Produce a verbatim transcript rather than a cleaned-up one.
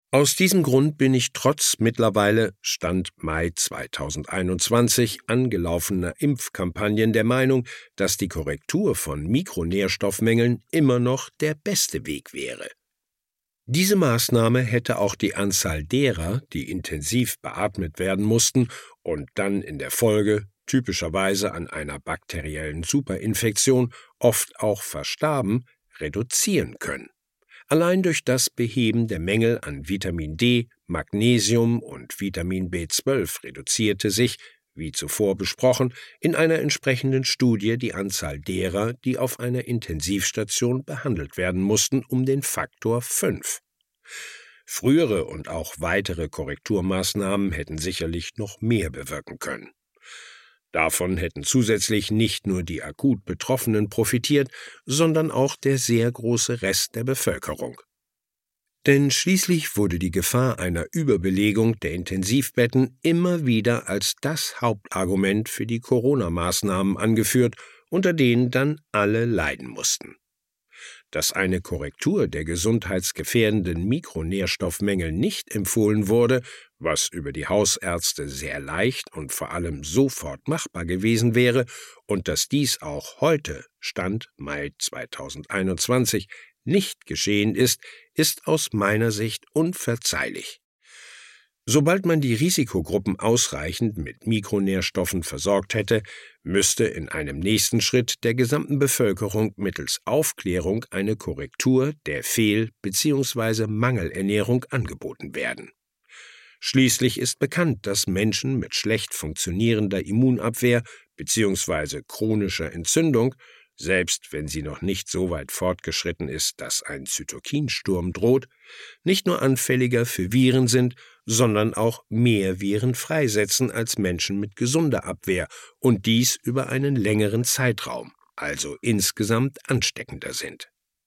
Aus diesem Grund bin ich trotz mittlerweile Stand Mai zweitausendeinundzwanzig angelaufener Impfkampagnen der Meinung, dass die Korrektur von Mikronährstoffmängeln immer noch der beste Weg wäre. Diese Maßnahme hätte auch die Anzahl derer, die intensiv beatmet werden mussten und dann in der Folge typischerweise an einer bakteriellen Superinfektion oft auch verstarben, reduzieren können. Allein durch das Beheben der Mängel an Vitamin D, Magnesium und Vitamin B zwölf reduzierte sich, wie zuvor besprochen, in einer entsprechenden Studie die Anzahl derer, die auf einer Intensivstation behandelt werden mussten, um den Faktor fünf. Frühere und auch weitere Korrekturmaßnahmen hätten sicherlich noch mehr bewirken können. Davon hätten zusätzlich nicht nur die akut Betroffenen profitiert, sondern auch der sehr große Rest der Bevölkerung. Denn schließlich wurde die Gefahr einer Überbelegung der Intensivbetten immer wieder als das Hauptargument für die Corona-Maßnahmen angeführt, unter denen dann alle leiden mussten. Dass eine Korrektur der gesundheitsgefährdenden Mikronährstoffmängel nicht empfohlen wurde, was über die Hausärzte sehr leicht und vor allem sofort machbar gewesen wäre, und dass dies auch heute, Stand Mai zweitausendeinundzwanzig, nicht geschehen ist, ist aus meiner Sicht unverzeihlich. Sobald man die Risikogruppen ausreichend mit Mikronährstoffen versorgt hätte, müsste in einem nächsten Schritt der gesamten Bevölkerung mittels Aufklärung eine Korrektur der Fehl- bzw. Mangelernährung angeboten werden. Schließlich ist bekannt, dass Menschen mit schlecht funktionierender Immunabwehr bzw. chronischer Entzündung, selbst wenn sie noch nicht so weit fortgeschritten ist, dass ein Zytokinsturm droht, nicht nur anfälliger für Viren sind, sondern auch mehr Viren freisetzen als Menschen mit gesunder Abwehr und dies über einen längeren Zeitraum, also insgesamt ansteckender sind.